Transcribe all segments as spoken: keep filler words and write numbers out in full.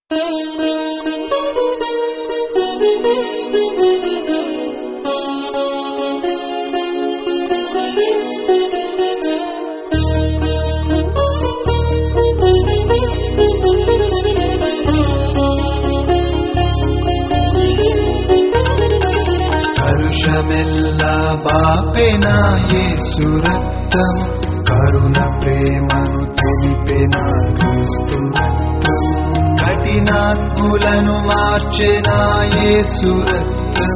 కరుషమెల్ల బాపెన యేసు రక్తం, కరుణ ప్రేమను తెలిపెన క్రీస్తు రక్తం, కఠినాత్ములను మార్చెన యేసు రక్తం,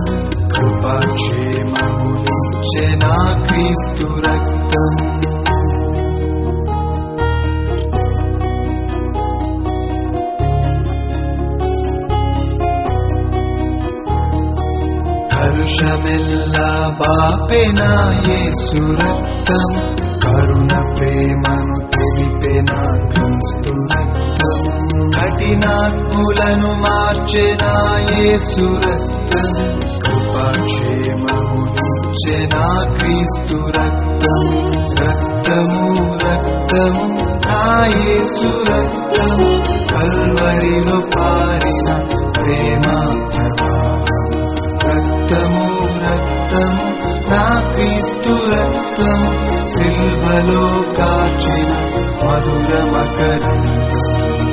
కృపాక్షేమములిచ్చెన క్రీస్తు రక్తం. కరుషమెల్ల బాపెన యేసు రక్తం, కరుణ ప్రేమను తెలిపెన క్రీస్తు రక్తం, కఠినాత్ములను మార్చెన యేసు రక్తం, కృపాక్షేమములిచ్చెన క్రీస్తు రక్తం. రక్తము రక్తము నా యేసు రక్తం, కల్వరిలో పారిన ప్రేమ ప్రవాహం. రక్తము రక్తము నా క్రీస్తు రక్తం, సిల్వలో కాచిన మధుర మకరందం.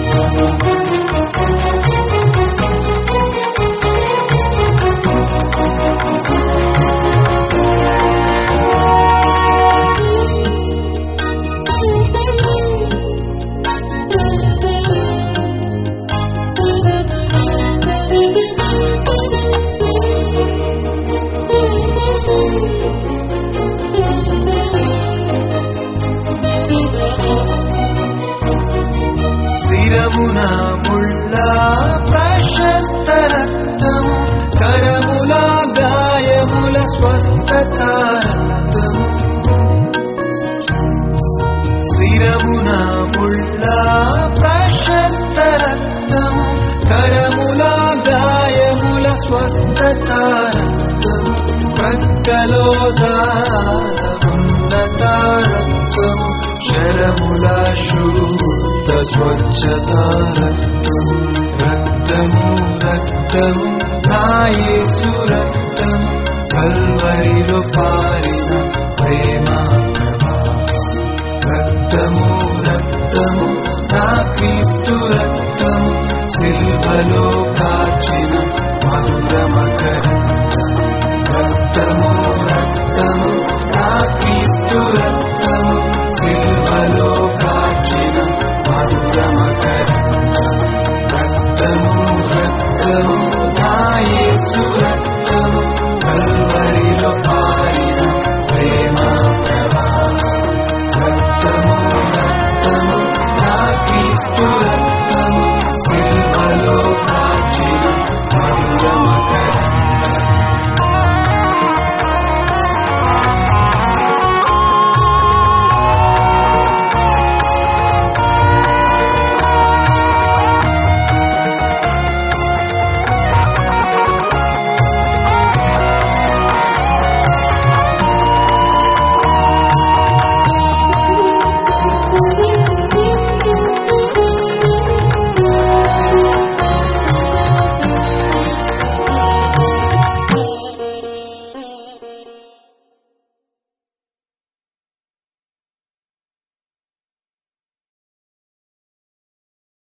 శిరమున ముళ్ళ ప్రశస్త రక్తం, కరముల గాయముల స్వస్థత రక్తం. శిరమున ముళ్ళ ప్రశస్త రక్తం, కరముల గాయముల స్వస్థత రక్తం, ప్రక్కలో ఉన్నత రక్తం, శరముల శుద్ధ స్వచ్ఛత రక్తం. రక్తము రక్తము నా యేసు రక్తం, కల్వరిలో పారిన ప్రేమ